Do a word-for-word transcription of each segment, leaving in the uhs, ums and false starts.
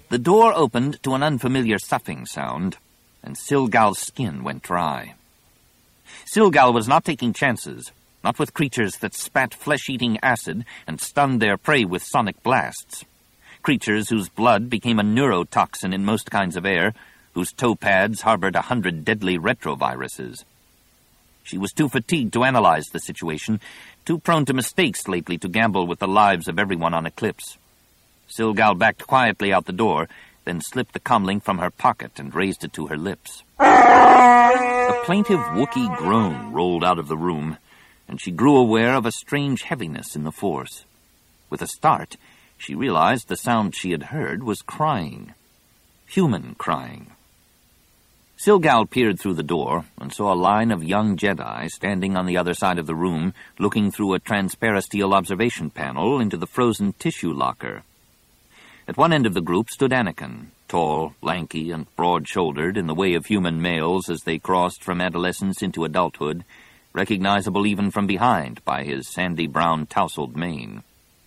The door opened to an unfamiliar soughing sound, and Silgal's skin went dry. Silgal was not taking chances, not with creatures that spat flesh-eating acid and stunned their prey with sonic blasts. Creatures whose blood became a neurotoxin in most kinds of air, whose toe pads harbored a hundred deadly retroviruses. She was too fatigued to analyze the situation, too prone to mistakes lately to gamble with the lives of everyone on Eclipse. Silgal backed quietly out the door, then slipped the comlink from her pocket and raised it to her lips. A plaintive Wookiee groan rolled out of the room, and she grew aware of a strange heaviness in the Force. With a start, she realized the sound she had heard was crying. Human crying. Silgal peered through the door and saw a line of young Jedi standing on the other side of the room, looking through a transparasteel observation panel into the frozen tissue locker. At one end of the group stood Anakin, tall, lanky, and broad-shouldered in the way of human males as they crossed from adolescence into adulthood, recognizable even from behind by his sandy-brown tousled mane.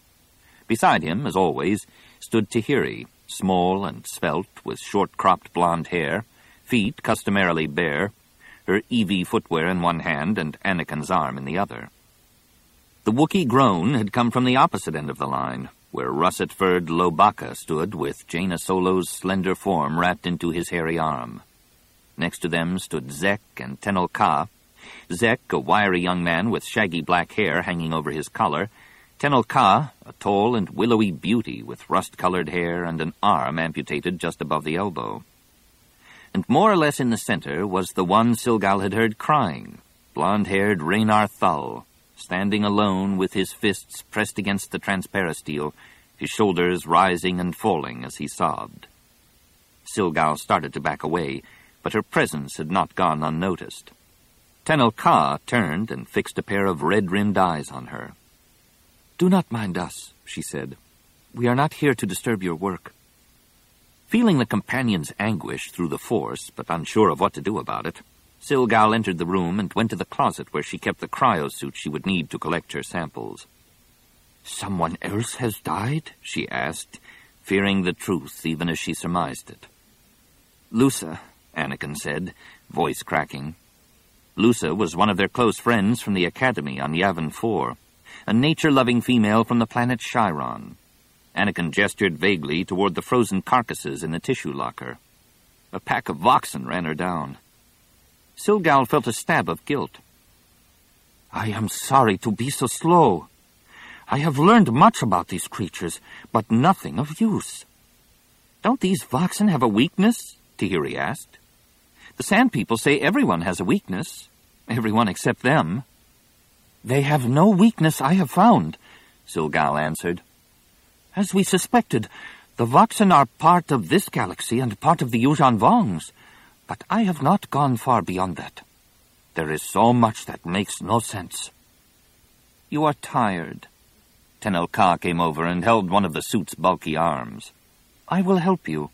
Beside him, as always, stood Tahiri, small and svelte, with short-cropped blonde hair, feet customarily bare, her E V footwear in one hand and Anakin's arm in the other. The Wookiee groan had come from the opposite end of the line, where russet-furred Lobaka stood with Jaina Solo's slender form wrapped into his hairy arm. Next to them stood Zek and Tenel Ka. Zek, a wiry young man with shaggy black hair hanging over his collar, Tenel Ka, a tall and willowy beauty with rust-colored hair and an arm amputated just above the elbow. And more or less in the center was the one Silgal had heard crying, blonde-haired Raynar Thull, standing alone with his fists pressed against the transparasteel, his shoulders rising and falling as he sobbed. Silgal started to back away, but her presence had not gone unnoticed. Tenel Ka turned and fixed a pair of red-rimmed eyes on her. "Do not mind us," she said. "We are not here to disturb your work." Feeling the companion's anguish through the Force, but unsure of what to do about it, Silgal entered the room and went to the closet where she kept the cryosuit she would need to collect her samples. "Someone else has died?" she asked, fearing the truth even as she surmised it. "Lusa," Anakin said, voice cracking. Lusa was one of their close friends from the Academy on Yavin four, a nature-loving female from the planet Chiron. Anakin gestured vaguely toward the frozen carcasses in the tissue locker. A pack of Voxen ran her down. Silgal felt a stab of guilt. "I am sorry to be so slow. I have learned much about these creatures, but nothing of use." "Don't these Voxen have a weakness?" Tahiri asked. "The Sand People say everyone has a weakness. Everyone except them." "They have no weakness I have found," Silgal answered. "As we suspected, the Voxen are part of this galaxy and part of the Yuuzhan Vongs, but I have not gone far beyond that. There is so much that makes no sense." "You are tired." Tenel Ka came over and held one of the suit's bulky arms. "I will help you."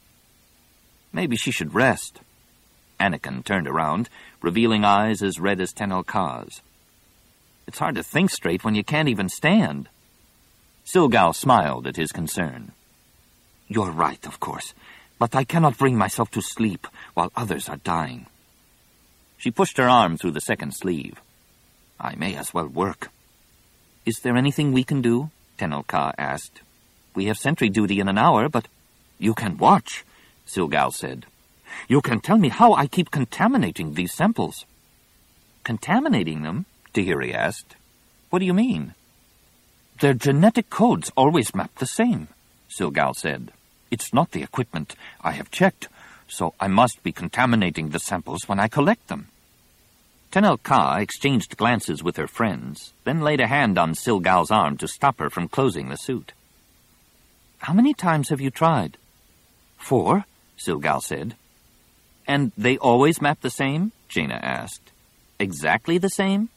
Maybe she should rest. Anakin turned around, revealing eyes as red as Tenel Ka's. "It's hard to think straight when you can't even stand." Silgal smiled at his concern. "You're right, of course, but I cannot bring myself to sleep while others are dying." She pushed her arm through the second sleeve. "I may as well work." "Is there anything we can do?" Tenel Ka asked. "We have sentry duty in an hour, but—" "You can watch," Silgal said. "You can tell me how I keep contaminating these samples." "Contaminating them?" Tahiri asked. "What do you mean?" "Their genetic codes always map the same," Silgal said. "It's not the equipment. I have checked, so I must be contaminating the samples when I collect them." Tenel Ka exchanged glances with her friends, then laid a hand on Silgal's arm to stop her from closing the suit. "How many times have you tried?" "Four," Silgal said. "And they always map the same?" Jaina asked. "Exactly the same?"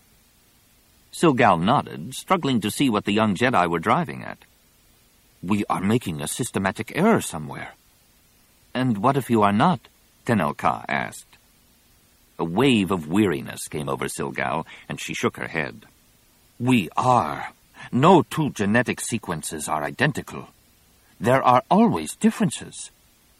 Silgal nodded, struggling to see what the young Jedi were driving at. "We are making a systematic error somewhere." "And what if you are not?" Tenel Ka asked. A wave of weariness came over Silgal, and she shook her head. "We are. No two genetic sequences are identical. There are always differences.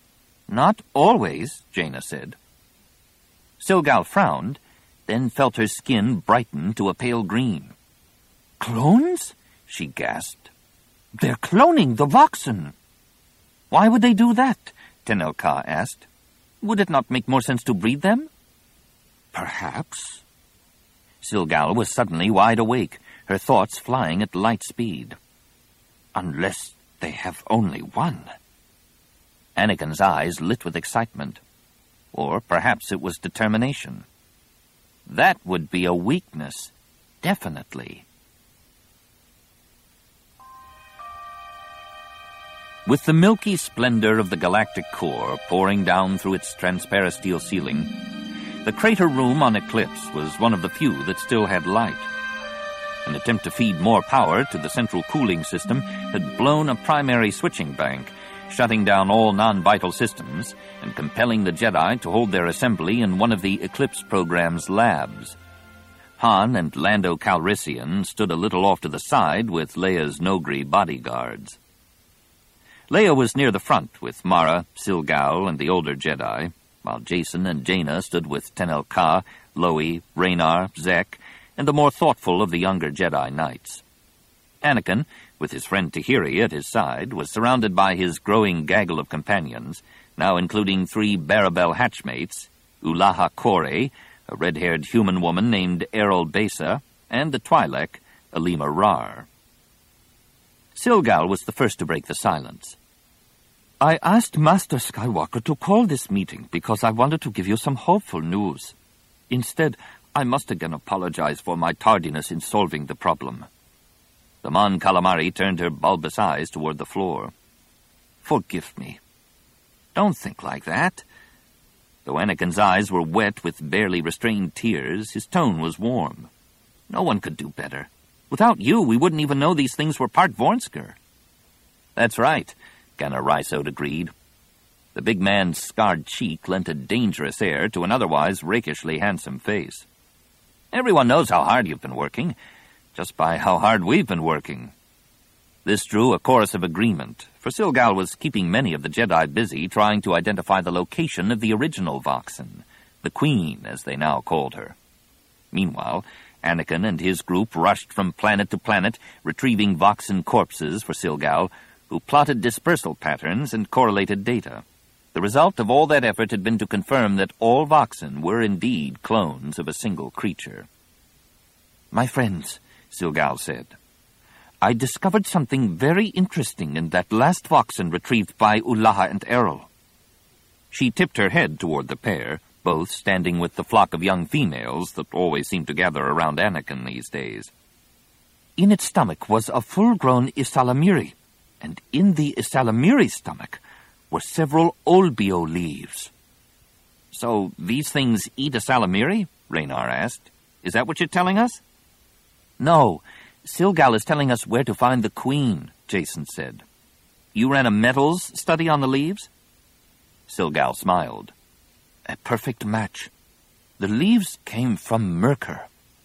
Not always, Jaina said. Silgal frowned, then felt her skin brighten to a pale green. Clones? She gasped. They're cloning the Voxen. Why would they do that? Tenel Ka asked. Would it not make more sense to breed them? Perhaps. Silgal was suddenly wide awake, her thoughts flying at light speed. Unless they have only one. Anakin's eyes lit with excitement. Or perhaps it was determination. That would be a weakness, definitely. With the milky splendor of the galactic core pouring down through its transparasteel ceiling, the crater room on Eclipse was one of the few that still had light. An attempt to feed more power to the central cooling system had blown a primary switching bank, shutting down all non-vital systems and compelling the Jedi to hold their assembly in one of the Eclipse program's labs. Han and Lando Calrissian stood a little off to the side with Leia's Noghri bodyguards. Leia was near the front with Mara, Silgal, and the older Jedi, while Jacen and Jaina stood with Tenel Ka, Loe, Raynar, Zek, and the more thoughtful of the younger Jedi Knights. Anakin, with his friend Tahiri at his side, was surrounded by his growing gaggle of companions, now including three Barabel hatchmates, Ulaha Kore, a red-haired human woman named Errol Besa, and the Twi'lek, Alima Rar. Silgal was the first to break the silence. I asked Master Skywalker to call this meeting because I wanted to give you some hopeful news. Instead, I must again apologize for my tardiness in solving the problem. The Mon Calamari turned her bulbous eyes toward the floor. Forgive me. Don't think like that. Though Anakin's eyes were wet with barely restrained tears, his tone was warm. No one could do better. Without you, we wouldn't even know these things were part Vornsker. That's right, Gunnar Rysode agreed. The big man's scarred cheek lent a dangerous air to an otherwise rakishly handsome face. Everyone knows how hard you've been working, just by how hard we've been working. This drew a chorus of agreement, for Silgal was keeping many of the Jedi busy trying to identify the location of the original Voxen, the Queen, as they now called her. Meanwhile, Anakin and his group rushed from planet to planet, retrieving Voxen corpses for Silgal, who plotted dispersal patterns and correlated data. The result of all that effort had been to confirm that all Voxen were indeed clones of a single creature. My friends, Silgal said, I discovered something very interesting in that last Voxen retrieved by Ulaha and Errol. She tipped her head toward the pair, both standing with the flock of young females that always seemed to gather around Anakin these days. In its stomach was a full-grown Isalamiri, and in the Isalamiri stomach were several Olbio leaves. So these things eat Isalamiri? Raynar asked. Is that what you're telling us? No, Silgal is telling us where to find the Queen, Jacen said. You ran a metals study on the leaves? Silgal smiled. A perfect match. The leaves came from Myrkr.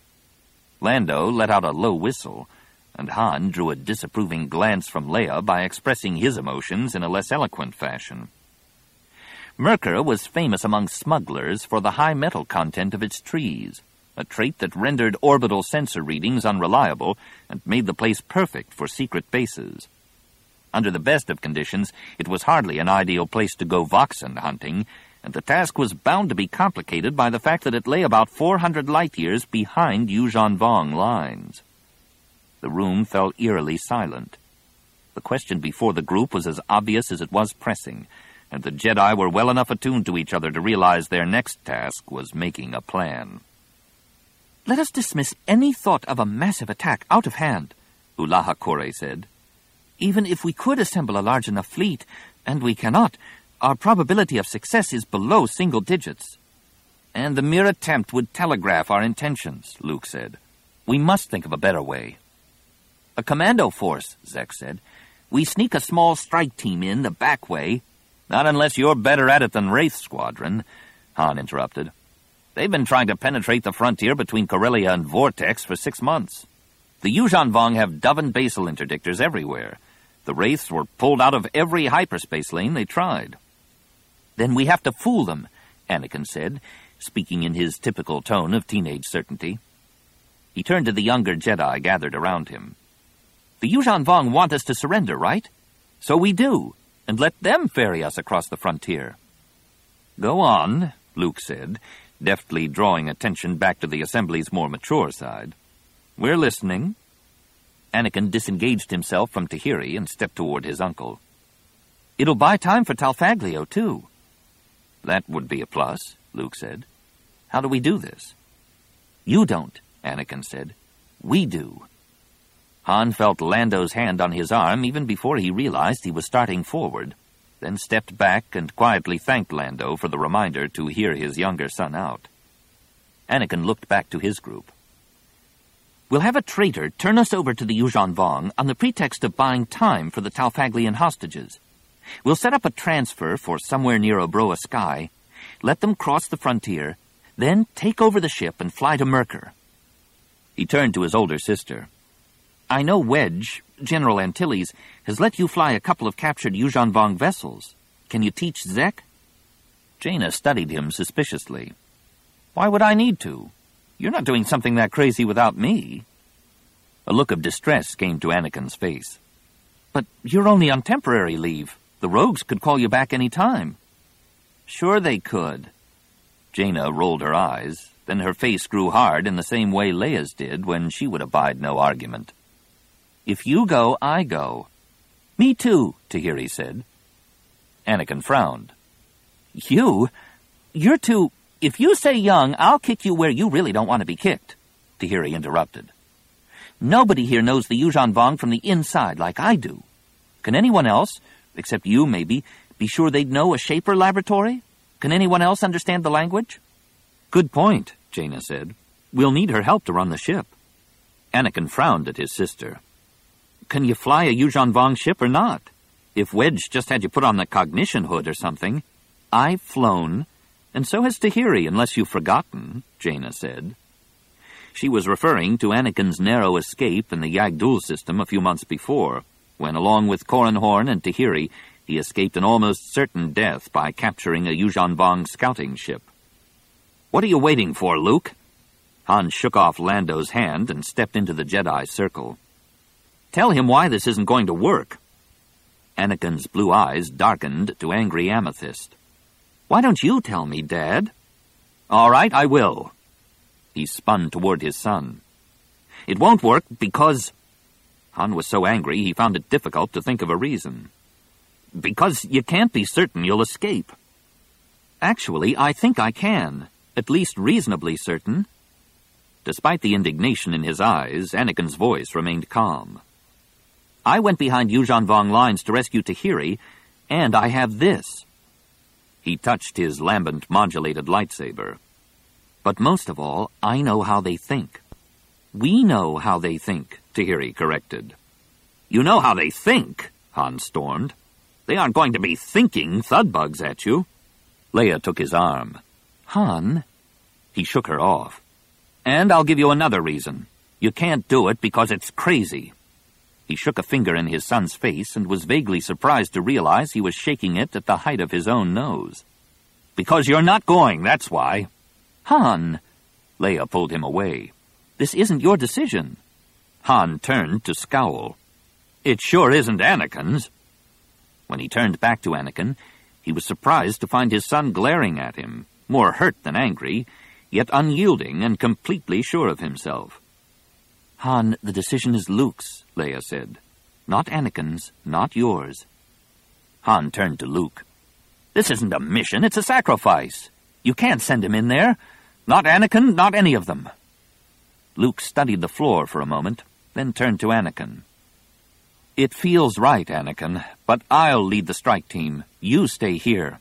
Lando let out a low whistle, and Han drew a disapproving glance from Leia by expressing his emotions in a less eloquent fashion. Myrkr was famous among smugglers for the high metal content of its trees, a trait that rendered orbital sensor readings unreliable and made the place perfect for secret bases. Under the best of conditions, it was hardly an ideal place to go Voxen hunting, and the task was bound to be complicated by the fact that it lay about four hundred light-years behind Yuuzhan Vong lines. The room fell eerily silent. The question before the group was as obvious as it was pressing, and the Jedi were well enough attuned to each other to realize their next task was making a plan. Let us dismiss any thought of a massive attack out of hand, Ulaha Kore said. Even if we could assemble a large enough fleet, and we cannot, our probability of success is below single digits. And the mere attempt would telegraph our intentions, Luke said. We must think of a better way. A commando force, Zek said. We sneak a small strike team in the back way. Not unless you're better at it than Wraith Squadron, Han interrupted. They've been trying to penetrate the frontier between Corellia and Vortex for six months. The Yuuzhan Vong have Dove and Basal interdictors everywhere. The Wraiths were pulled out of every hyperspace lane they tried. Then we have to fool them, Anakin said, speaking in his typical tone of teenage certainty. He turned to the younger Jedi gathered around him. The Yuuzhan Vong want us to surrender, right? So we do, and let them ferry us across the frontier. Go on, Luke said, deftly drawing attention back to the Assembly's more mature side. We're listening. Anakin disengaged himself from Tahiri and stepped toward his uncle. It'll buy time for Talfaglio, too. That would be a plus, Luke said. How do we do this? You don't, Anakin said. We do. Han felt Lando's hand on his arm even before he realized he was starting forward, then stepped back and quietly thanked Lando for the reminder to hear his younger son out. Anakin looked back to his group. We'll have a traitor turn us over to the Yuuzhan Vong on the pretext of buying time for the Talfaglian hostages. We'll set up a transfer for somewhere near Obroa Sky, let them cross the frontier, then take over the ship and fly to Myrkr. He turned to his older sister. I know Wedge, General Antilles, has let you fly a couple of captured Yuuzhan Vong vessels. Can you teach Zek? Jaina studied him suspiciously. Why would I need to? You're not doing something that crazy without me. A look of distress came to Anakin's face. But you're only on temporary leave. The rogues could call you back any time. Sure they could. Jaina rolled her eyes, then her face grew hard in the same way Leia's did when she would abide no argument. If you go, I go. Me too, Tahiri said. Anakin frowned. You? You're too... If you say young, I'll kick you where you really don't want to be kicked, Tahiri interrupted. Nobody here knows the Yuuzhan Vong from the inside like I do. Can anyone else, except you maybe, be sure they'd know a Shaper laboratory? Can anyone else understand the language? Good point, Jaina said. We'll need her help to run the ship. Anakin frowned at his sister. Can you fly a Yuuzhan Vong ship or not? If Wedge just had you put on the cognition hood or something. I've flown... And so has Tahiri, unless you've forgotten, Jaina said. She was referring to Anakin's narrow escape in the Yagdul system a few months before, when, along with Corran Horn and Tahiri, he escaped an almost certain death by capturing a Yuuzhan Vong scouting ship. What are you waiting for, Luke? Han shook off Lando's hand and stepped into the Jedi circle. Tell him why this isn't going to work. Anakin's blue eyes darkened to angry amethyst. Why don't you tell me, Dad? All right, I will. He spun toward his son. It won't work because... Han was so angry he found it difficult to think of a reason. Because you can't be certain you'll escape. Actually, I think I can, at least reasonably certain. Despite the indignation in his eyes, Anakin's voice remained calm. I went behind Yuuzhan Vong lines to rescue Tahiri, and I have this. He touched his lambent-modulated lightsaber. But most of all, I know how they think. We know how they think, Tahiri corrected. You know how they think, Han stormed. They aren't going to be thinking thudbugs at you. Leia took his arm. Han? He shook her off. And I'll give you another reason. You can't do it because it's crazy. He shook a finger in his son's face and was vaguely surprised to realize he was shaking it at the height of his own nose. Because you're not going, that's why. Han! Leia pulled him away. This isn't your decision. Han turned to scowl. It sure isn't Anakin's. When he turned back to Anakin, he was surprised to find his son glaring at him, more hurt than angry, yet unyielding and completely sure of himself. Han, the decision is Luke's, Leia said. Not Anakin's, not yours. Han turned to Luke. This isn't a mission, it's a sacrifice. You can't send him in there. Not Anakin, not any of them. Luke studied the floor for a moment, then turned to Anakin. It feels right, Anakin, but I'll lead the strike team. You stay here.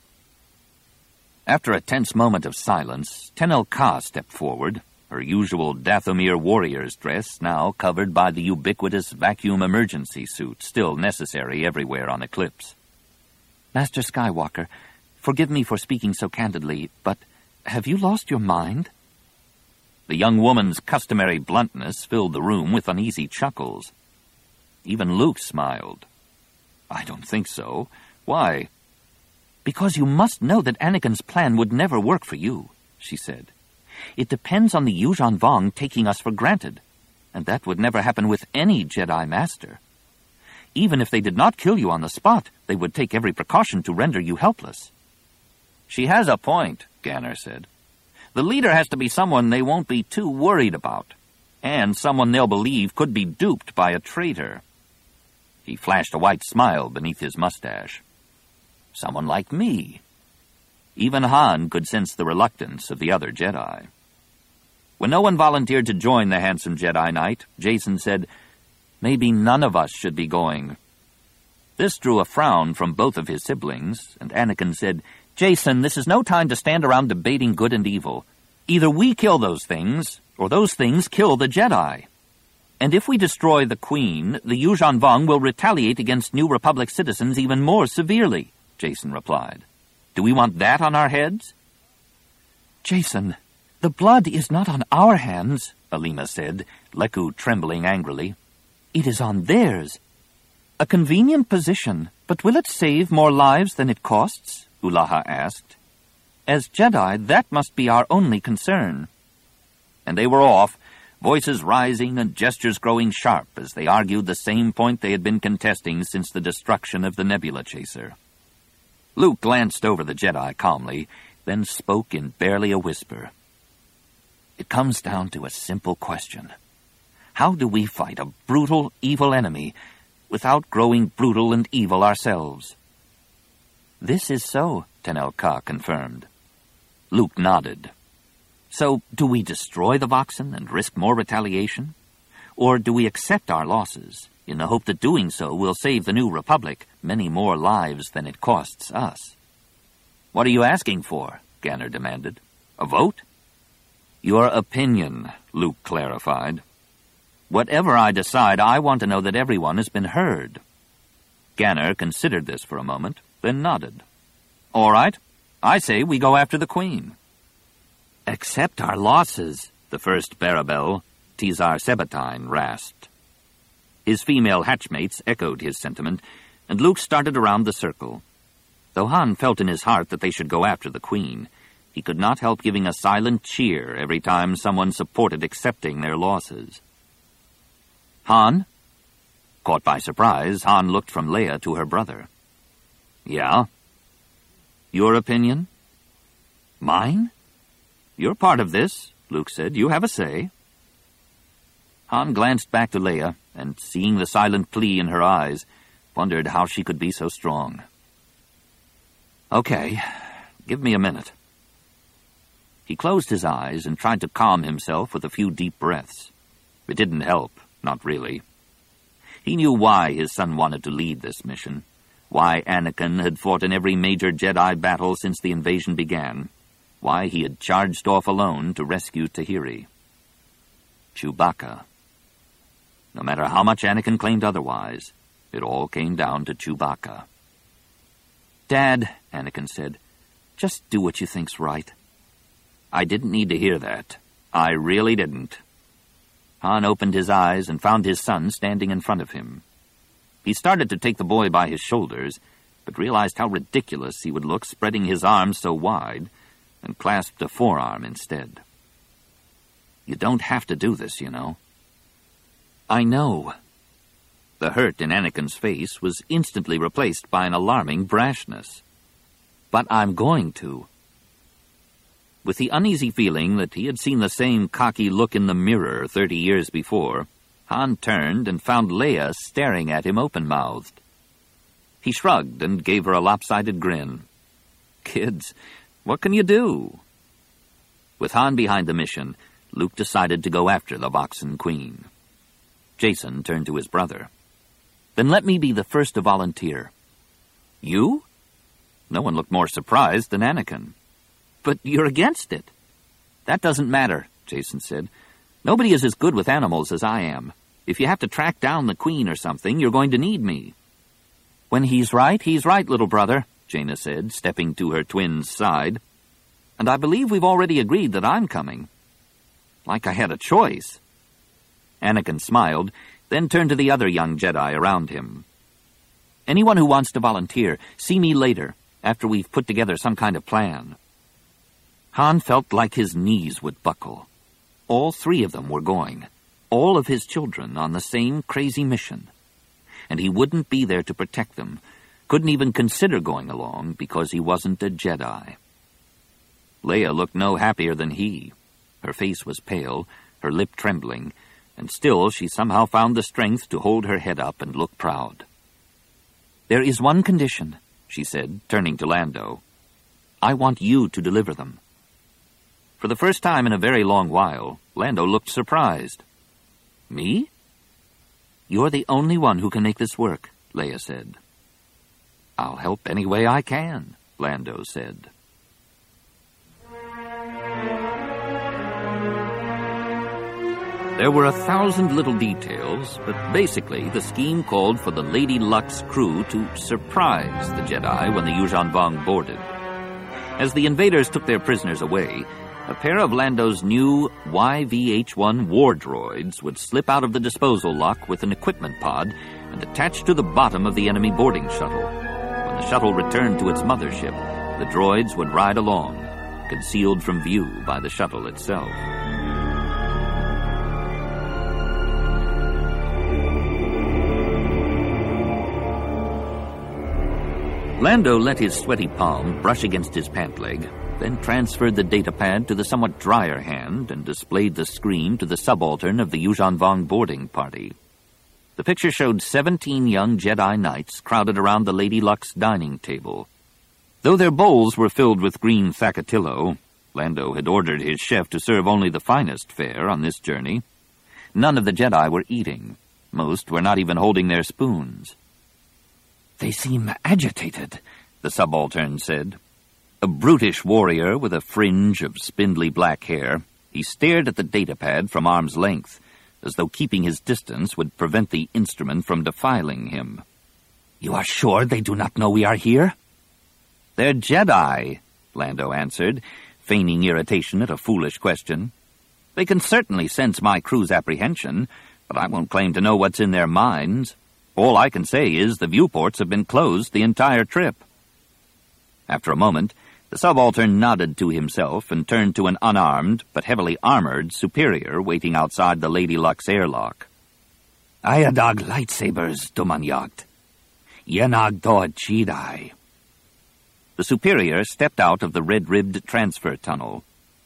After a tense moment of silence, Tenel Ka stepped forward, her usual Dathomir warrior's dress now covered by the ubiquitous vacuum emergency suit still necessary everywhere on Eclipse. Master Skywalker, forgive me for speaking so candidly, but have you lost your mind? The young woman's customary bluntness filled the room with uneasy chuckles. Even Luke smiled. I don't think so. Why? Because you must know that Anakin's plan would never work for you, she said. It depends on the Yuuzhan Vong taking us for granted, and that would never happen with any Jedi Master. Even if they did not kill you on the spot, they would take every precaution to render you helpless. She has a point, Ganner said. The leader has to be someone they won't be too worried about, and someone they'll believe could be duped by a traitor. He flashed a white smile beneath his mustache. Someone like me. Even Han could sense the reluctance of the other Jedi. When no one volunteered to join the handsome Jedi Knight, Jacen said, "Maybe none of us should be going." This drew a frown from both of his siblings, and Anakin said, "Jacen, this is no time to stand around debating good and evil. Either we kill those things, or those things kill the Jedi. And if we destroy the Queen, the Yuuzhan Vong will retaliate against New Republic citizens even more severely," Jacen replied. "Do we want that on our heads?" "Jacen, the blood is not on our hands," Alima said, Leku trembling angrily. "It is on theirs. A convenient position, but will it save more lives than it costs?" Ulaha asked. "As Jedi, that must be our only concern." And they were off, voices rising and gestures growing sharp as they argued the same point they had been contesting since the destruction of the Nebula Chaser. Luke glanced over the Jedi calmly, then spoke in barely a whisper. "It comes down to a simple question. How do we fight a brutal, evil enemy without growing brutal and evil ourselves?" "This is so," Tenel Ka confirmed. Luke nodded. "So, do we destroy the Voxen and risk more retaliation? Or do we accept our losses, in the hope that doing so will save the New Republic many more lives than it costs us?" "What are you asking for?" Ganner demanded. "A vote?" "Your opinion," Luke clarified. "Whatever I decide, I want to know that everyone has been heard." Ganner considered this for a moment, then nodded. "All right. I say we go after the Queen." "Accept our losses," the first Barabel, Tizar Sebatine, rasped. His female hatchmates echoed his sentiment, and Luke started around the circle. Though Han felt in his heart that they should go after the Queen, he could not help giving a silent cheer every time someone supported accepting their losses. "Han?" Caught by surprise, Han looked from Leia to her brother. "Yeah?" "Your opinion?" "Mine?" "You're part of this," Luke said. "You have a say." Han glanced back to Leia, and seeing the silent plea in her eyes, wondered how she could be so strong. "Okay, give me a minute." He closed his eyes and tried to calm himself with a few deep breaths. It didn't help, not really. He knew why his son wanted to lead this mission, why Anakin had fought in every major Jedi battle since the invasion began, why he had charged off alone to rescue Tahiri. Chewbacca. No matter how much Anakin claimed otherwise, it all came down to Chewbacca. "Dad," Anakin said, "just do what you think's right." "I didn't need to hear that. I really didn't." Han opened his eyes and found his son standing in front of him. He started to take the boy by his shoulders, but realized how ridiculous he would look spreading his arms so wide, and clasped a forearm instead. "You don't have to do this, you know." "I know." The hurt in Anakin's face was instantly replaced by an alarming brashness. "But I'm going to." With the uneasy feeling that he had seen the same cocky look in the mirror thirty years before, Han turned and found Leia staring at him open-mouthed. He shrugged and gave her a lopsided grin. "Kids, what can you do?" With Han behind the mission, Luke decided to go after the Voxen Queen. Jacen turned to his brother. "Then let me be the first to volunteer." "You?" No one looked more surprised than Anakin. "But you're against it." "That doesn't matter," Jacen said. "Nobody is as good with animals as I am. If you have to track down the Queen or something, you're going to need me." "When he's right, he's right, little brother," Jaina said, stepping to her twin's side. "And I believe we've already agreed that I'm coming." Like I had a choice. Anakin smiled, then turned to the other young Jedi around him. "Anyone who wants to volunteer, see me later, after we've put together some kind of plan." Han felt like his knees would buckle. All three of them were going, all of his children on the same crazy mission. And he wouldn't be there to protect them, couldn't even consider going along because he wasn't a Jedi. Leia looked no happier than he. Her face was pale, her lip trembling, and still she somehow found the strength to hold her head up and look proud. "There is one condition," she said, turning to Lando. "I want you to deliver them." For the first time in a very long while, Lando looked surprised. "Me?" "You're the only one who can make this work," Leia said. "I'll help any way I can," Lando said. There were a thousand little details, but basically the scheme called for the Lady Luck's crew to surprise the Jedi when the Yuuzhan Vong boarded. As the invaders took their prisoners away, a pair of Lando's new Y V H one war droids would slip out of the disposal lock with an equipment pod and attach to the bottom of the enemy boarding shuttle. When the shuttle returned to its mothership, the droids would ride along, concealed from view by the shuttle itself. Lando let his sweaty palm brush against his pant leg, then transferred the datapad to the somewhat drier hand and displayed the screen to the subaltern of the Yuuzhan Vong boarding party. The picture showed seventeen young Jedi Knights crowded around the Lady Luck's dining table. Though their bowls were filled with green Thakatillo, Lando had ordered his chef to serve only the finest fare on this journey. None of the Jedi were eating. Most were not even holding their spoons. "They seem agitated," the subaltern said. A brutish warrior with a fringe of spindly black hair, he stared at the datapad from arm's length, as though keeping his distance would prevent the instrument from defiling him. "You are sure they do not know we are here?" "They're Jedi," Lando answered, feigning irritation at a foolish question. "They can certainly sense my crew's apprehension, but I won't claim to know what's in their minds. All I can say is the viewports have been closed the entire trip." After a moment, the subaltern nodded to himself and turned to an unarmed but heavily armored superior waiting outside the Lady Luck's airlock. "Ayadag lightsabers, Dumanyagt. Yenag doa Jedi." The superior stepped out of the red-ribbed transfer tunnel.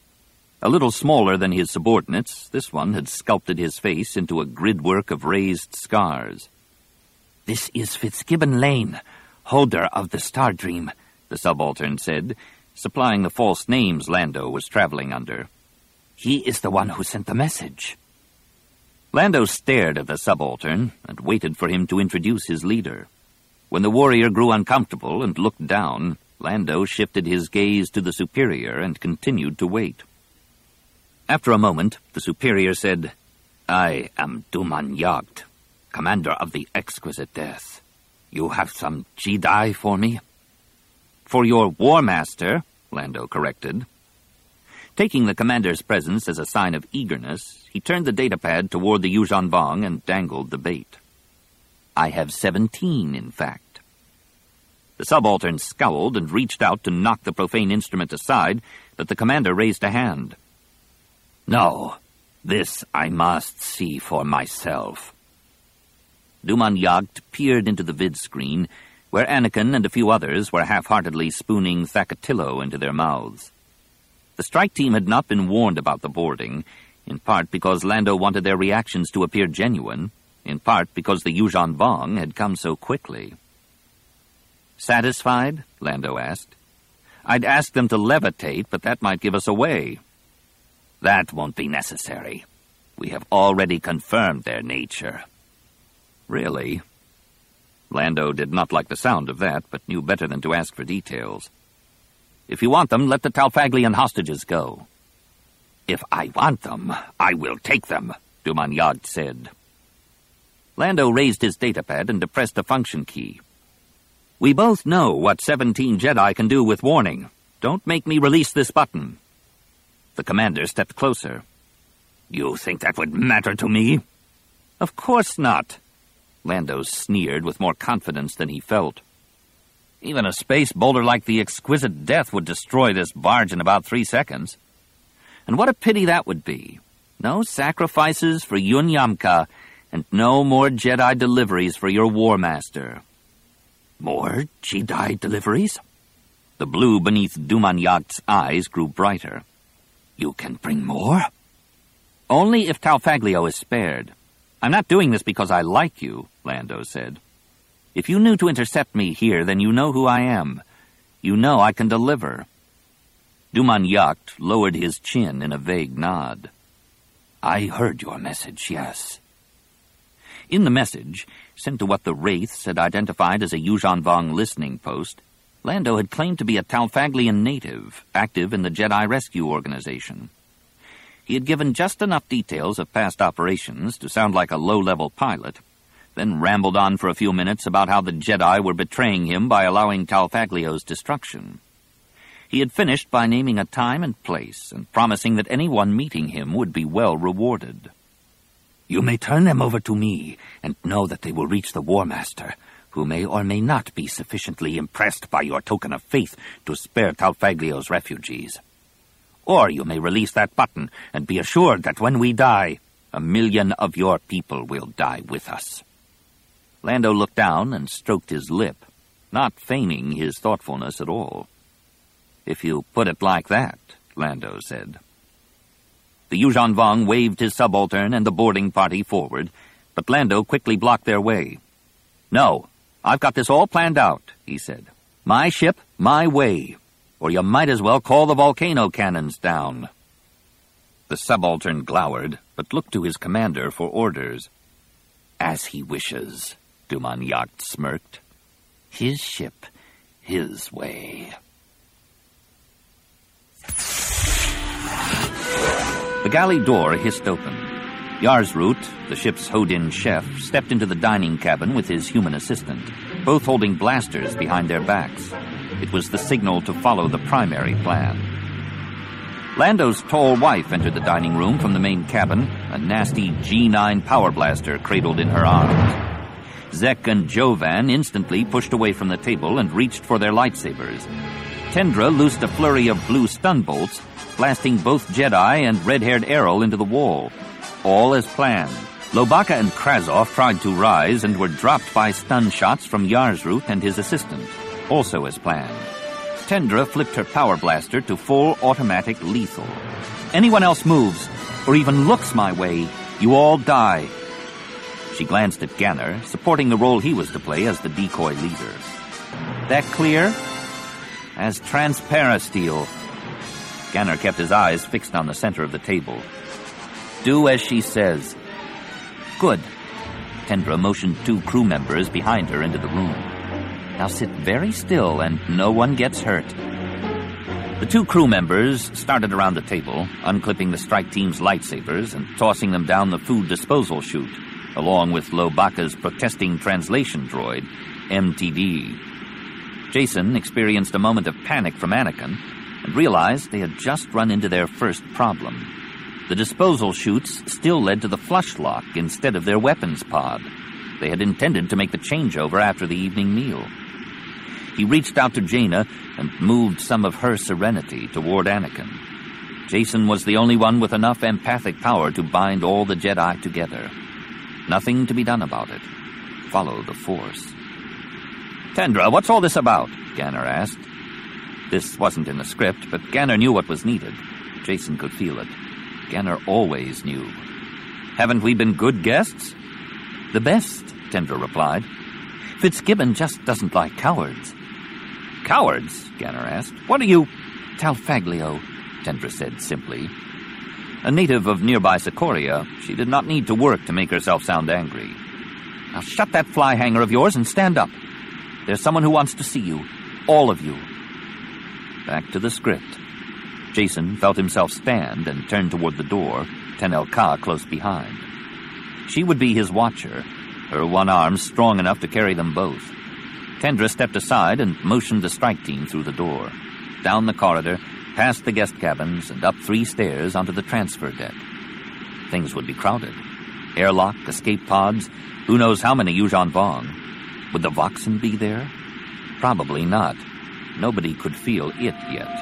A little smaller than his subordinates, this one had sculpted his face into a gridwork of raised scars. "This is Fitzgibbon Lane, holder of the Star Dream," the subaltern said, supplying the false names Lando was traveling under. "He is the one who sent the message." Lando stared at the subaltern and waited for him to introduce his leader. When the warrior grew uncomfortable and looked down, Lando shifted his gaze to the superior and continued to wait. After a moment, the superior said, "I am Dumanyagt, commander of the Exquisite Death. You have some Jedi for me?" "For your War Master," Lando corrected. Taking the commander's presence as a sign of eagerness, he turned the datapad toward the Yuuzhan Vong and dangled the bait. "I have seventeen, in fact." The subaltern scowled and reached out to knock the profane instrument aside, but the commander raised a hand. "No, this I must see for myself." Dumanyagt peered into the vid screen, where Anakin and a few others were half-heartedly spooning Thakatillo into their mouths. The strike team had not been warned about the boarding, in part because Lando wanted their reactions to appear genuine, in part because the Yuuzhan Vong had come so quickly. "Satisfied?" Lando asked. "I'd ask them to levitate, but that might give us away." "That won't be necessary. We have already confirmed their nature." "Really?" Lando did not like the sound of that, but knew better than to ask for details. "If you want them, let the Talfaglian hostages go." "If I want them, I will take them," Dumanyagt said. Lando raised his datapad and depressed a function key. "We both know what seventeen Jedi can do with warning. Don't make me release this button." The commander stepped closer. "You think that would matter to me?" "Of course not." Lando sneered with more confidence than he felt. Even a space boulder like the Exquisite Death would destroy this barge in about three seconds. And what a pity that would be. No sacrifices for Yun Yamka, and no more Jedi deliveries for your War Master. More Jedi deliveries? The blue beneath Duman-Yakt's eyes grew brighter. You can bring more? Only if Talfaglio is spared. I'm not doing this because I like you, Lando said. If you knew to intercept me here, then you know who I am. You know I can deliver. Duman-Yakt lowered his chin in a vague nod. I heard your message, yes. In the message, sent to what the Wraiths had identified as a Yuuzhan Vong listening post, Lando had claimed to be a Talfaglian native, active in the Jedi Rescue Organization. He had given just enough details of past operations to sound like a low-level pilot, then rambled on for a few minutes about how the Jedi were betraying him by allowing Talfaglio's destruction. He had finished by naming a time and place and promising that anyone meeting him would be well rewarded. You may turn them over to me and know that they will reach the War Master, who may or may not be sufficiently impressed by your token of faith to spare Talfaglio's refugees. Or you may release that button and be assured that when we die, a million of your people will die with us. Lando looked down and stroked his lip, not feigning his thoughtfulness at all. If you put it like that, Lando said. The Yuuzhan Vong waved his subaltern and the boarding party forward, but Lando quickly blocked their way. No, I've got this all planned out, he said. My ship, my way. Or you might as well call the volcano cannons down. The subaltern glowered, but looked to his commander for orders. As he wishes, Duman-Yakt smirked. His ship, his way. The galley door hissed open. Yarsroot, the ship's Hodin chef, stepped into the dining cabin with his human assistant, both holding blasters behind their backs. It was the signal to follow the primary plan. Lando's tall wife entered the dining room from the main cabin, a nasty G nine power blaster cradled in her arms. Zek and Jovan instantly pushed away from the table and reached for their lightsabers. Tendra loosed a flurry of blue stun bolts, blasting both Jedi and red-haired Errol into the wall. All as planned. Lobaka and Krasov tried to rise and were dropped by stun shots from Yarsroot and his assistant, also as planned. Tendra flipped her power blaster to full automatic lethal. Anyone else moves, or even looks my way, you all die. She glanced at Ganner, supporting the role he was to play as the decoy leader. That clear? As transparasteel. Ganner kept his eyes fixed on the center of the table. Do as she says. Good. Tendra motioned two crew members behind her into the room. Now sit very still and no one gets hurt. The two crew members started around the table, unclipping the strike team's lightsabers and tossing them down the food disposal chute, along with Lobaka's protesting translation droid, M T D. Jason experienced a moment of panic from Anakin and realized they had just run into their first problem. The disposal chutes still led to the flush lock instead of their weapons pod. They had intended to make the changeover after the evening meal. He reached out to Jaina and moved some of her serenity toward Anakin. Jason was the only one with enough empathic power to bind all the Jedi together. Nothing to be done about it. Follow the Force. Tendra, what's all this about? Ganner asked. This wasn't in the script, but Ganner knew what was needed. Jason could feel it. Ganner always knew. Haven't we been good guests? The best, Tendra replied. Fitzgibbon just doesn't like cowards. Cowards? Ganner asked. What are you... Talfaglio, Tendra said simply. A native of nearby Sikoria, she did not need to work to make herself sound angry. Now shut that fly hanger of yours and stand up. There's someone who wants to see you. All of you. Back to the script. Jason felt himself stand and turned toward the door, Tenel Ka close behind. She would be his watcher, her one arm strong enough to carry them both. Tendra stepped aside and motioned the strike team through the door, down the corridor, past the guest cabins, and up three stairs onto the transfer deck. Things would be crowded. Airlock, escape pods, who knows how many Yuuzhan Vong. Would the Voxen be there? Probably not. Nobody could feel it yet.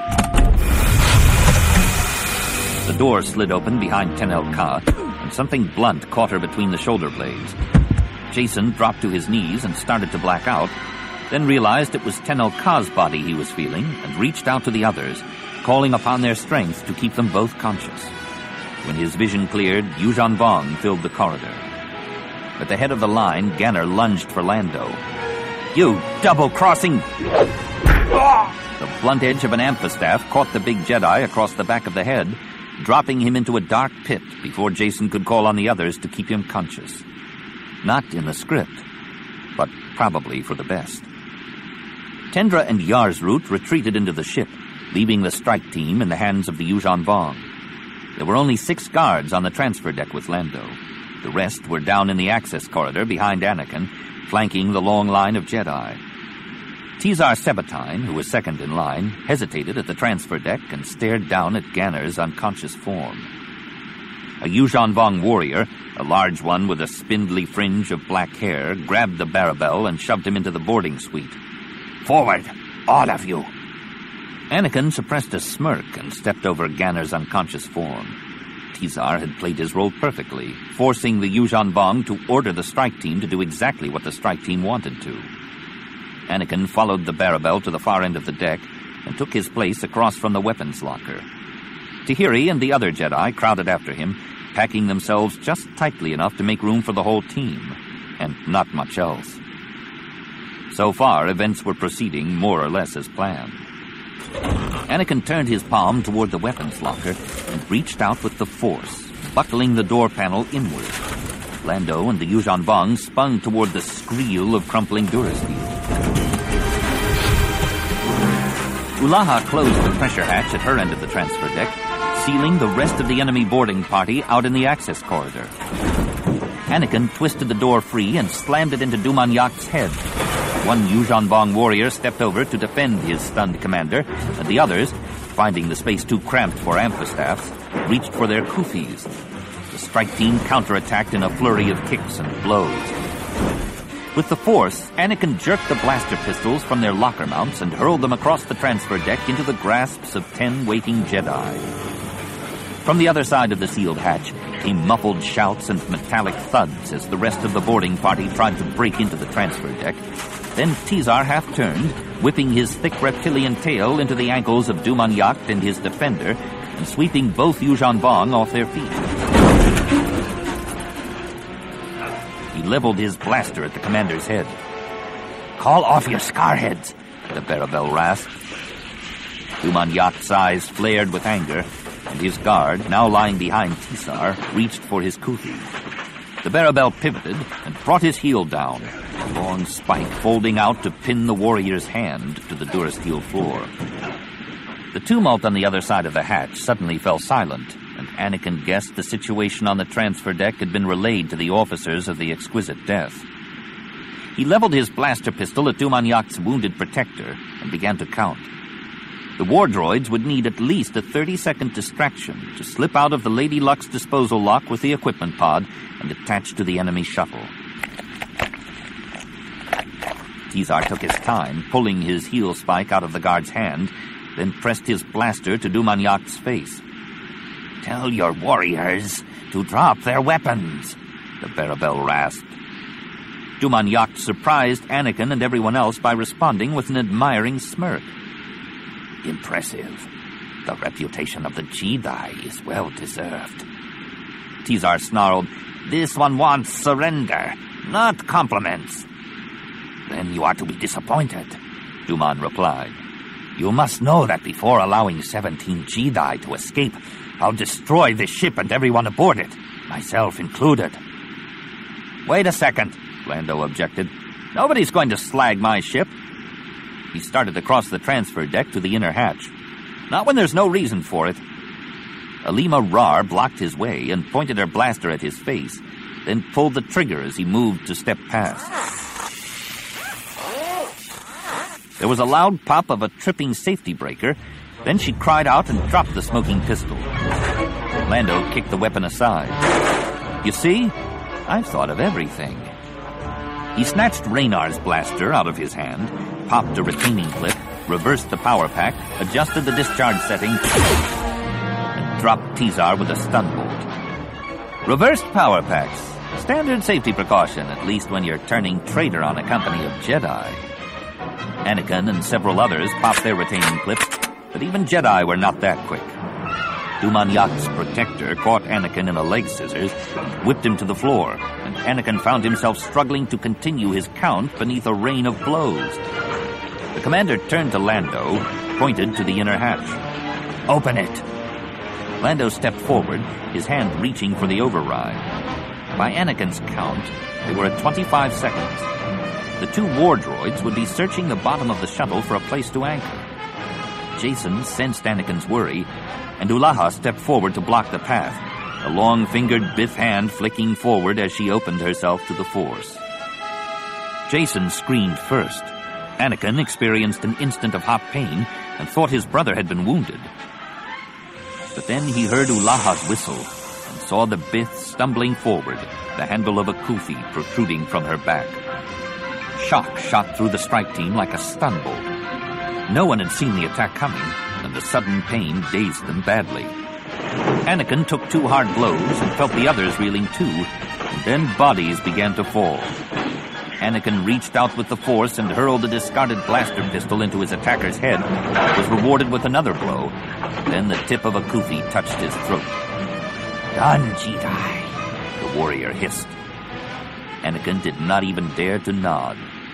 The door slid open behind Ten-El-Ka, and something blunt caught her between the shoulder blades. Jason dropped to his knees and started to black out, then realized it was Ten-El-Ka's body he was feeling and reached out to the others, calling upon their strength to keep them both conscious. When his vision cleared, Yuuzhan Vong filled the corridor. At the head of the line, Ganner lunged for Lando. "You double-crossing..." The blunt edge of an amphistaff caught the big Jedi across the back of the head, dropping him into a dark pit before Jason could call on the others to keep him conscious. Not in the script, but probably for the best. Tendra and Yarsroot retreated into the ship, leaving the strike team in the hands of the Yuuzhan Vong. There were only six guards on the transfer deck with Lando. The rest were down in the access corridor behind Anakin, flanking the long line of Jedi. Tizar Sebatine, who was second in line, hesitated at the transfer deck and stared down at Ganner's unconscious form. A Yuuzhan Vong warrior, a large one with a spindly fringe of black hair, grabbed the Barabel and shoved him into the boarding suite. "Forward, all of you!" Anakin suppressed a smirk and stepped over Ganner's unconscious form. Tizar had played his role perfectly, forcing the Yuuzhan Vong to order the strike team to do exactly what the strike team wanted to. Anakin followed the Barabel to the far end of the deck and took his place across from the weapons locker. Tahiri and the other Jedi crowded after him, packing themselves just tightly enough to make room for the whole team, and not much else. So far, events were proceeding more or less as planned. Anakin turned his palm toward the weapons locker and reached out with the Force, buckling the door panel inward. Lando and the Yuuzhan Vong spun toward the screel of crumpling Durasteel. Ulaha closed the pressure hatch at her end of the transfer deck, sealing the rest of the enemy boarding party out in the access corridor. Anakin twisted the door free and slammed it into Dumanyak's head. One Yuuzhan Vong warrior stepped over to defend his stunned commander, and the others, finding the space too cramped for amphistaffs, reached for their kufis. The strike team counterattacked in a flurry of kicks and blows. With the Force, Anakin jerked the blaster pistols from their locker mounts and hurled them across the transfer deck into the grasps of ten waiting Jedi. From the other side of the sealed hatch came muffled shouts and metallic thuds as the rest of the boarding party tried to break into the transfer deck. Then Tizar half-turned, whipping his thick reptilian tail into the ankles of Dumanyak and his defender, and sweeping both Yuuzhan Vong off their feet. He leveled his blaster at the commander's head. "Call off your scarheads," the Barabel rasped. Dumanyak's eyes flared with anger, and his guard, now lying behind Tizar, reached for his kufi. The Barabel pivoted and brought his heel down, a long spike folding out to pin the warrior's hand to the Durasteel floor. The tumult on the other side of the hatch suddenly fell silent, and Anakin guessed the situation on the transfer deck had been relayed to the officers of the Exquisite Death. He leveled his blaster pistol at Dumanyak's wounded protector and began to count. The war droids would need at least a thirty-second distraction to slip out of the Lady Luck's disposal lock with the equipment pod and attach to the enemy shuttle. Tizar took his time, pulling his heel spike out of the guard's hand, then pressed his blaster to Dumanyak's face. "Tell your warriors to drop their weapons," the Barabel rasped. Dumanyak surprised Anakin and everyone else by responding with an admiring smirk. "Impressive. The reputation of the Jedi is well deserved." Tizar snarled, "This one wants surrender, not compliments." "Then you are to be disappointed," Duman replied. "You must know that before allowing seventeen Jedi to escape, I'll destroy this ship and everyone aboard it, myself included." "Wait a second," Lando objected. "Nobody's going to slag my ship." He started across the transfer deck to the inner hatch. "Not when there's no reason for it." Alima Rar blocked his way and pointed her blaster at his face, then pulled the trigger as he moved to step past. There was a loud pop of a tripping safety breaker, then she cried out and dropped the smoking pistol. Lando kicked the weapon aside. "You see? I've thought of everything." He snatched Raynar's blaster out of his hand, popped a retaining clip, reversed the power pack, adjusted the discharge setting, and dropped Tizar with a stun bolt. Reversed power packs. Standard safety precaution, at least when you're turning traitor on a company of Jedi. Anakin and several others popped their retaining clips, but even Jedi were not that quick. Dumanyak's protector caught Anakin in a leg scissors, whipped him to the floor, and Anakin found himself struggling to continue his count beneath a rain of blows. The commander turned to Lando, pointed to the inner hatch. "Open it!" Lando stepped forward, his hand reaching for the override. By Anakin's count, they were at twenty-five seconds. The two war droids would be searching the bottom of the shuttle for a place to anchor. Jacen sensed Anakin's worry, and Ulaha stepped forward to block the path, a long-fingered Bith hand flicking forward as she opened herself to the Force. Jacen screamed first. Anakin experienced an instant of hot pain and thought his brother had been wounded. But then he heard Ulaha's whistle and saw the Bith stumbling forward, the handle of a kufi protruding from her back. Shock shot through the strike team like a stun bolt. No one had seen the attack coming, and the sudden pain dazed them badly. Anakin took two hard blows and felt the others reeling too, and then bodies began to fall. Anakin reached out with the Force and hurled a discarded blaster pistol into his attacker's head, was rewarded with another blow. Then the tip of a kufi touched his throat. "Done, Jedi," the warrior hissed. Anakin did not even dare to nod.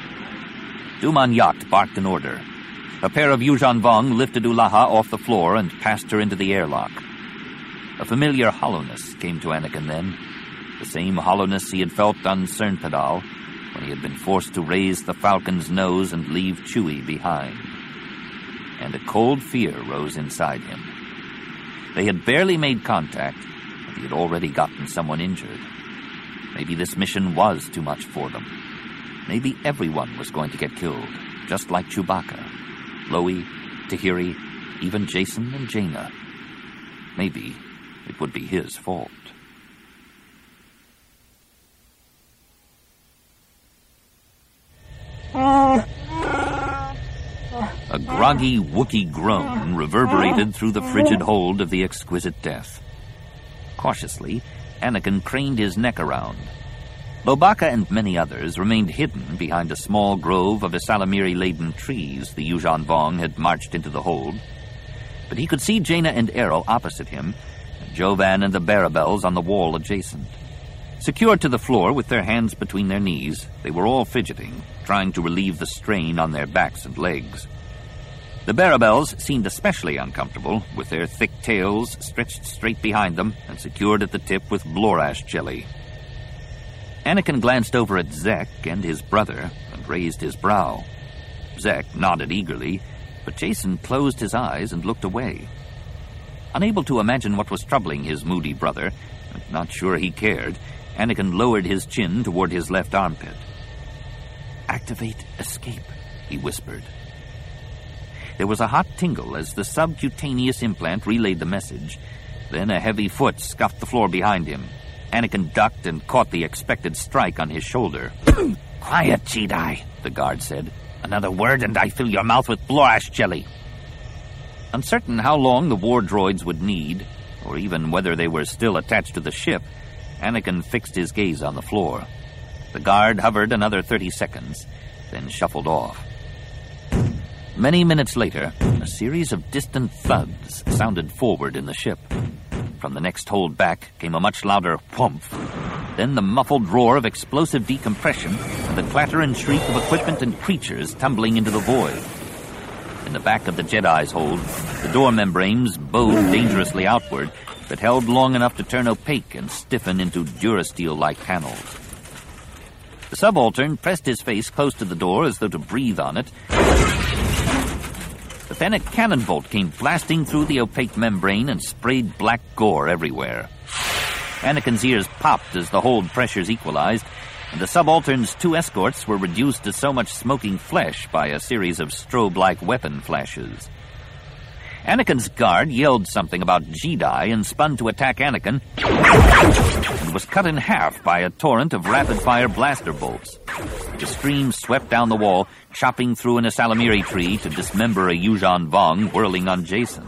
Dumanyak barked an order. A pair of Yuuzhan Vong lifted Ulaha off the floor and passed her into the airlock. A familiar hollowness came to Anakin then, the same hollowness he had felt on Cern Pedal when he had been forced to raise the Falcon's nose and leave Chewie behind. And a cold fear rose inside him. They had barely made contact, and he had already gotten someone injured. Maybe this mission was too much for them. Maybe everyone was going to get killed, just like Chewbacca, Loie, Tahiri, even Jacen and Jaina. Maybe it would be his fault. A groggy Wookiee groan reverberated through the frigid hold of the exquisite death. Cautiously, Anakin craned his neck around. Lobaka and many others remained hidden behind a small grove of Isalamiri-laden trees the Yuuzhan Vong had marched into the hold. But he could see Jaina and Errol opposite him, and Jovan and the Barabels on the wall adjacent. Secured to the floor with their hands between their knees, they were all fidgeting, trying to relieve the strain on their backs and legs. The Barabels seemed especially uncomfortable, with their thick tails stretched straight behind them and secured at the tip with Blorash jelly. Anakin glanced over at Zek and his brother and raised his brow. Zek nodded eagerly, but Jacen closed his eyes and looked away. Unable to imagine what was troubling his moody brother, and not sure he cared, Anakin lowered his chin toward his left armpit. "Activate escape," he whispered. There was a hot tingle as the subcutaneous implant relayed the message. Then a heavy foot scuffed the floor behind him. Anakin ducked and caught the expected strike on his shoulder. "Quiet, Jedi," the guard said. "Another word and I fill your mouth with Blorash jelly." Uncertain how long the war droids would need, or even whether they were still attached to the ship, Anakin fixed his gaze on the floor. The guard hovered another thirty seconds, then shuffled off. Many minutes later, a series of distant thuds sounded forward in the ship. From the next hold back came a much louder whomp, then the muffled roar of explosive decompression and the clatter and shriek of equipment and creatures tumbling into the void. In the back of the Jedi's hold, the door membranes bowed dangerously outward, but held long enough to turn opaque and stiffen into Durasteel-like panels. The subaltern pressed his face close to the door as though to breathe on it, but then a cannon bolt came blasting through the opaque membrane and sprayed black gore everywhere. Anakin's ears popped as the hold pressures equalized, and the subaltern's two escorts were reduced to so much smoking flesh by a series of strobe-like weapon flashes. Anakin's guard yelled something about Jedi and spun to attack Anakin, and was cut in half by a torrent of rapid-fire blaster bolts. The stream swept down the wall, chopping through an Asalamiri tree to dismember a Yuuzhan Vong whirling on Jason.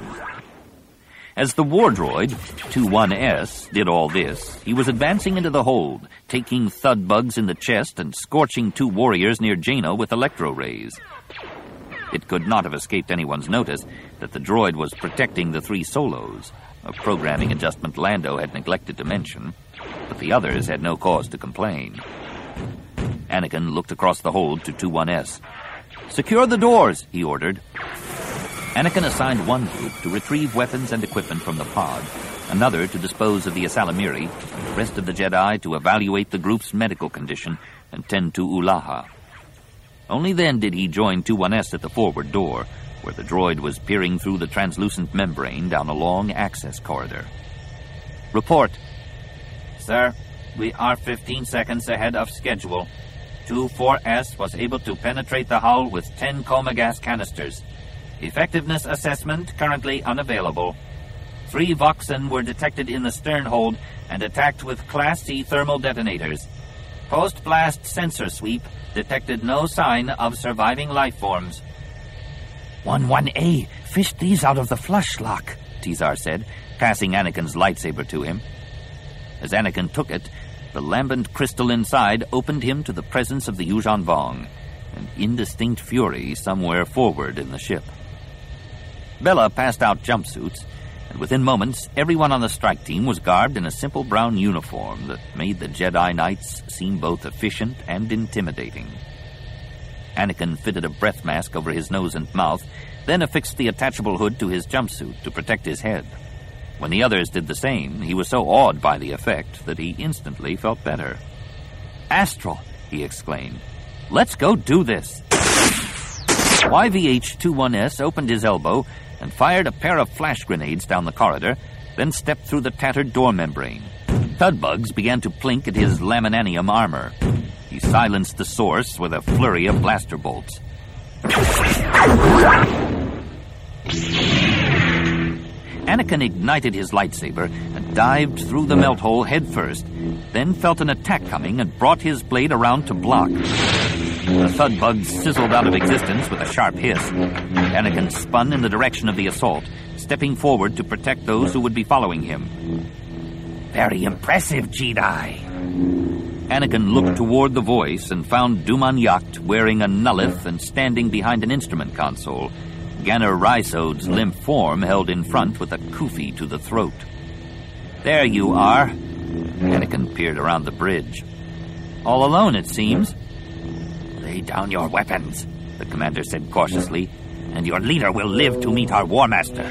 As the war droid, two one S, did all this, he was advancing into the hold, taking thud bugs in the chest and scorching two warriors near Jaina with electro rays. It could not have escaped anyone's notice that the droid was protecting the three solos, a programming adjustment Lando had neglected to mention, but the others had no cause to complain. Anakin looked across the hold to two one S. "Secure the doors," he ordered. Anakin assigned one group to retrieve weapons and equipment from the pod, another to dispose of the Asalamiri, and the rest of the Jedi to evaluate the group's medical condition and tend to Ulaha. Only then did he join two one S at the forward door, where the droid was peering through the translucent membrane down a long access corridor. "Report." "Sir, we are fifteen seconds ahead of schedule. two four S was able to penetrate the hull with ten coma gas canisters. Effectiveness assessment currently unavailable. Three Voxen were detected in the stern hold and attacked with Class C thermal detonators. Post-blast sensor sweep detected no sign of surviving life forms." one one A fished these out of the flush lock," Tizar said, passing Anakin's lightsaber to him. As Anakin took it, the lambent crystal inside opened him to the presence of the Yuuzhan Vong, an indistinct fury somewhere forward in the ship. Bella passed out jumpsuits, and within moments everyone on the strike team was garbed in a simple brown uniform that made the Jedi Knights seem both efficient and intimidating. Anakin fitted a breath mask over his nose and mouth, then affixed the attachable hood to his jumpsuit to protect his head. When the others did the same, he was so awed by the effect that he instantly felt better. "Astral!" he exclaimed. "Let's go do this!" Y V H two one S opened his elbow and fired a pair of flash grenades down the corridor, then stepped through the tattered door membrane. Thud bugs began to plink at his laminanium armor. He silenced the source with a flurry of blaster bolts. Anakin ignited his lightsaber and dived through the melt hole headfirst, then felt an attack coming and brought his blade around to block. The thud bugs sizzled out of existence with a sharp hiss. Anakin spun in the direction of the assault, stepping forward to protect those who would be following him. "Very impressive, Jedi." Anakin looked toward the voice and found Duman Yacht wearing a nullith and standing behind an instrument console, Ganner Rhysod's limp form held in front with a kufi to the throat. "There you are." Anakin peered around the bridge. "All alone, it seems." "Lay down your weapons," the commander said cautiously, "and your leader will live to meet our War Master."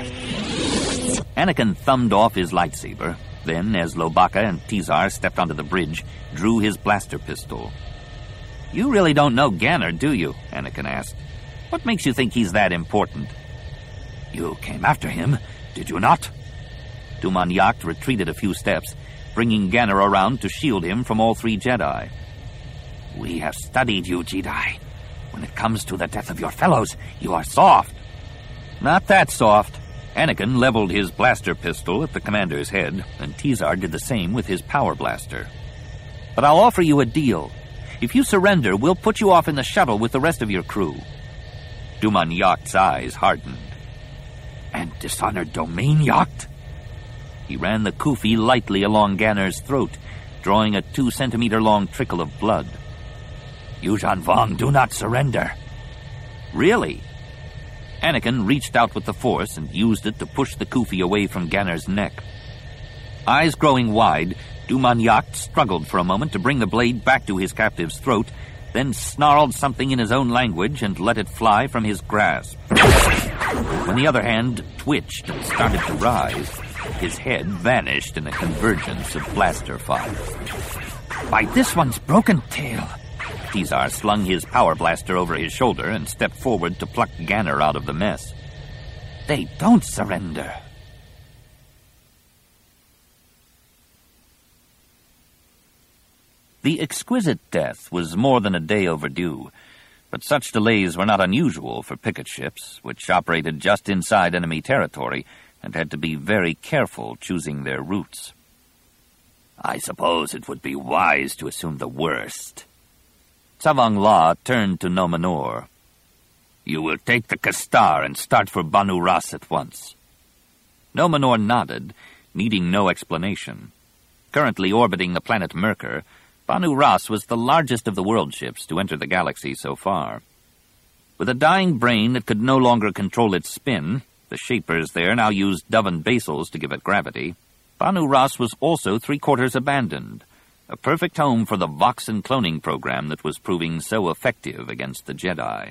Anakin thumbed off his lightsaber, then, as Lobaka and Tizar stepped onto the bridge, drew his blaster pistol. "You really don't know Ganner, do you?" Anakin asked. "What makes you think he's that important?" "You came after him, did you not?" Duman Yacht retreated a few steps, bringing Ganner around to shield him from all three Jedi. "We have studied you, Jedi. When it comes to the death of your fellows, you are soft." "Not that soft." Anakin leveled his blaster pistol at the commander's head, and Tizar did the same with his power blaster. "But I'll offer you a deal. If you surrender, we'll put you off in the shuttle with the rest of your crew." Duman Yacht's eyes hardened. "And dishonored domain, Yacht?" He ran the kufi lightly along Ganner's throat, drawing a two-centimeter-long trickle of blood. "Yuuzhan Vong do not surrender." "Really?" Anakin reached out with the Force and used it to push the kufi away from Ganner's neck. Eyes growing wide, Duman Yacht struggled for a moment to bring the blade back to his captive's throat, then snarled something in his own language and let it fly from his grasp. When the other hand twitched and started to rise, his head vanished in a convergence of blaster fire. "By this one's broken tail!" Tizar slung his power blaster over his shoulder and stepped forward to pluck Ganner out of the mess. "They don't surrender." The exquisite death was more than a day overdue, but such delays were not unusual for picket ships, which operated just inside enemy territory and had to be very careful choosing their routes. "I suppose it would be wise to assume the worst." Tsavang La turned to Nomenor. "You will take the Kastar and start for Banu Ras at once." Nomenor nodded, needing no explanation. Currently orbiting the planet Merkur, Banu Ras was the largest of the world ships to enter the galaxy so far. With a dying brain that could no longer control its spin, the Shapers there now used Dovan basils to give it gravity, Banu Ras was also three-quarters abandoned, a perfect home for the Voxen cloning program that was proving so effective against the Jedi.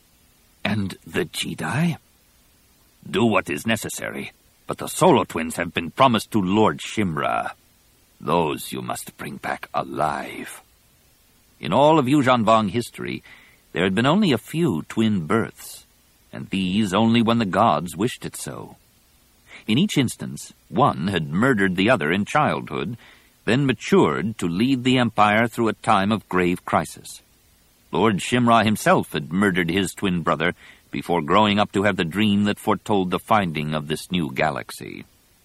"And the Jedi?" "Do what is necessary, but the Solo Twins have been promised to Lord Shimra. Those you must bring back alive." In all of Yuuzhan Vong history, there had been only a few twin births, and these only when the gods wished it so. In each instance, one had murdered the other in childhood, then matured to lead the Empire through a time of grave crisis. Lord Shimra himself had murdered his twin brother before growing up to have the dream that foretold the finding of this new galaxy.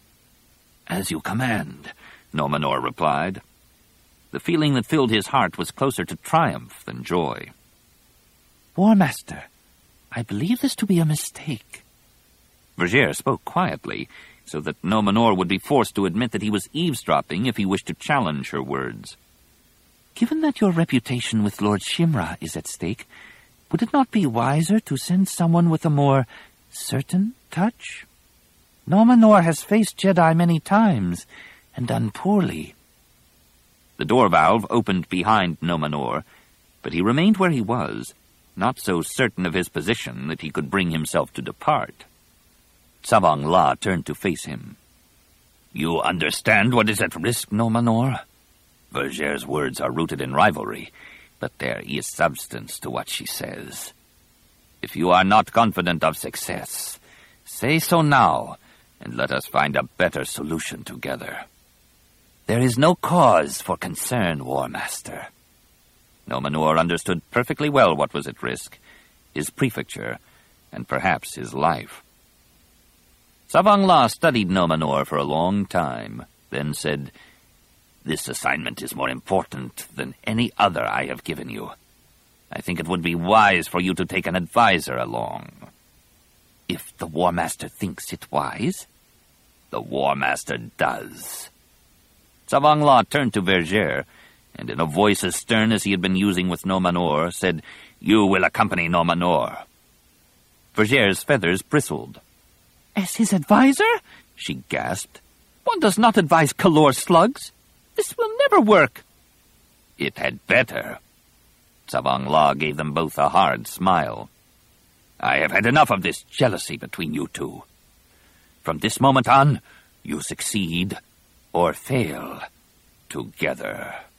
"As you command," Nomenor replied. The feeling that filled his heart was closer to triumph than joy. "War Master, I believe this to be a mistake." Vergere spoke quietly, so that Nomenor would be forced to admit that he was eavesdropping if he wished to challenge her words. "Given that your reputation with Lord Shimra is at stake, would it not be wiser to send someone with a more certain touch? Nomenor has faced Jedi many times, and done poorly." The door valve opened behind Nomenor, but he remained where he was, not so certain of his position that he could bring himself to depart. Tsavang La turned to face him. "You understand what is at risk, Nomenor? Vergere's words are rooted in rivalry, but there is substance to what she says. If you are not confident of success, say so now, and let us find a better solution together." "There is no cause for concern, War Master." Nomenor understood perfectly well what was at risk, his prefecture, and perhaps his life. Tsavang La studied Nomenor for a long time, then said, "This assignment is more important than any other I have given you. I think it would be wise for you to take an advisor along." "If the War Master thinks it wise?" "The War Master does." Tsavang La turned to Vergere, and in a voice as stern as he had been using with Nomenor, said, "You will accompany Nomenor." Vergere's feathers bristled. "As his advisor?" she gasped. "One does not advise Kalor slugs. This will never work." "It had better." Tsavang La gave them both a hard smile. "I have had enough of this jealousy between you two. From this moment on, you succeed or fail together."